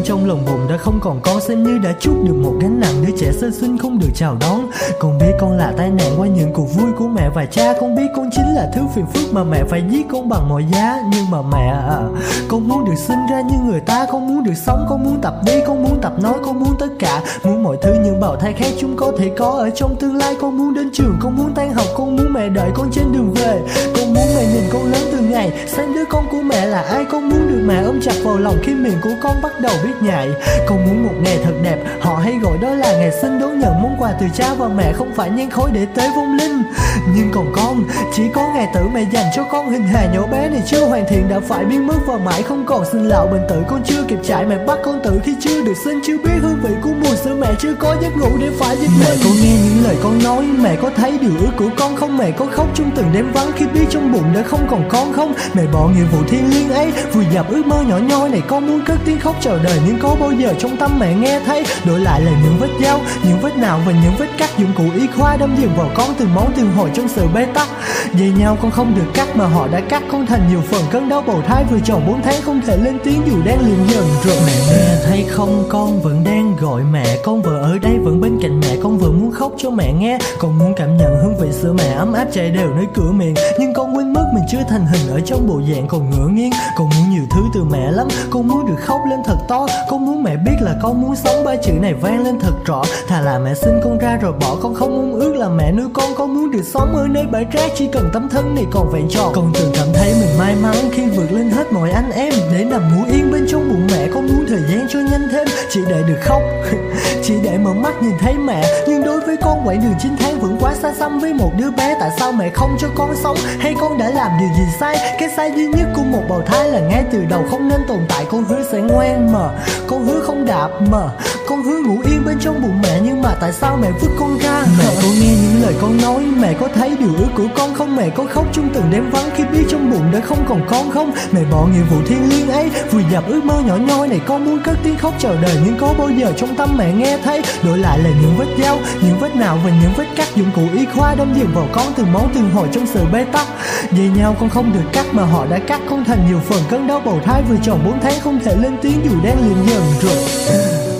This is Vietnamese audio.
trong lòng bụng đã không còn con, xem như đã trút được một gánh nặng. Đứa trẻ sơ sinh không được chào đón. Con biết con là tai nạn qua những cuộc vui của mẹ và cha. Con biết con chính là thứ phiền phức mà mẹ phải giết con bằng mọi giá. Nhưng mà mẹ à, con muốn được sinh ra như người ta. Con muốn được sống, con muốn tập đi, con muốn tập nói, con muốn tất cả. Muốn mọi thứ những bào thai khác chúng có thể có ở trong tương lai. Con muốn đến trường, con muốn tan học, con muốn mẹ đợi con trên đường về. Con muốn mẹ nhìn con lớn từng ngày, xem đứa con của mẹ là ai. Con muốn được mẹ ôm chặt vào lòng khi miệng của con bắt đầu biết nhại. Con muốn một ngày thật đẹp, họ hay gọi đó là ngày sinh. Đón nhận món quà từ cha và mẹ không phải nhang khói để tế vong linh. Nhưng còn con, chỉ có ngày tử mẹ dành cho con. Hình hài nhỏ bé này chưa hoàn thiện đã phải biến mất và mãi không còn sinh lão bệnh tử. Con chưa kịp chạy mẹ bắt con tử khi chưa được sinh. Chưa biết hương vị của mùi sữa mẹ, chưa có giấc ngủ để phải giật mình. Mẹ có nghe những lời con nói, mẹ có thấy điều ước của con không? Mẹ có khóc trong từng đêm vắng khi biết trong bụng đã không còn con không? Mẹ bỏ nhiệm vụ thiêng liêng ấy, vùi dập ước mơ nhỏ nhoi này. Con muốn cất tiếng khóc chào đời, nhưng có bao giờ trong tâm mẹ nghe thấy? Đổi lại là những vết dao, những vết nạo và những vết cắt. Dụng cụ y khoa đâm dần vào con từng món từng hồi trong sự bế tắc. Dây nhau con không được cắt mà họ đã cắt con thành nhiều phần. Cơn đau bầu thai vừa tròn 4 tháng không thể lên tiếng dù đang liệm dần rồi. Mẹ nghe thấy không, con vẫn đang gọi mẹ. Con vừa ở đây vẫn bên cạnh mẹ. Con vừa muốn khóc cho mẹ nghe. Con muốn cảm nhận hương vị sữa mẹ ấm áp chảy đều nơi cửa miệng. Nhưng con quên mất mình chưa thành hình ở trong bộ dạng còn ngửa nghiêng. Con muốn nhiều thứ từ mẹ lắm. Con muốn được khóc lên thật to. Con muốn mẹ biết là con muốn sống. Ba chữ này vang lên thật rõ. Thà là mẹ sinh con ra rồi bỏ. Con không mong ước là mẹ nuôi con. Con muốn được sống ở nơi bãi rác, chỉ cần tấm thân này còn vẹn tròn. Con từng cảm thấy mình may mắn khi vượt lên hết mọi anh em để nằm ngủ yên bên trong bụng mẹ. Con muốn thời gian trôi nhanh thêm, chỉ để được khóc chỉ để mở mắt nhìn thấy mẹ. Nhưng đối với con quãng đường 9 tháng vẫn quá xa xăm với một đứa bé. Tại sao mẹ không cho con sống? Hay con đã làm điều gì sai? Cái sai duy nhất của một bào thai là ngay từ đầu không nên tồn tại. Con hứa sẽ ngoan mà, con hứa không đạp mà, con hứa ngủ yên bên trong bụng mẹ. Nhưng mà tại sao mẹ vứt con ra? Mẹ có nghe những lời con nói, mẹ có thấy điều ước của con không? Mẹ có khóc trong từng đêm vắng khi biết trong bụng đã không còn con không? Mẹ bỏ nhiệm vụ thiêng liêng ấy, vùi dập ước mơ nhỏ nhoi này. Con muốn cất tiếng khóc chào đời, nhưng có bao giờ trong tâm mẹ nghe thấy? Đổi lại là những vết dao, những vết nạo và những vết cắt. Dụng cụ y khoa đâm dần vào con từng món từng hồi trong sự bế tắc. Dây nhau con không được cắt mà họ đã cắt con thành nhiều phần. Cơn đau bầu thai vừa tròn 4 tháng không thể lên tiếng dù đang liệm dần rồi.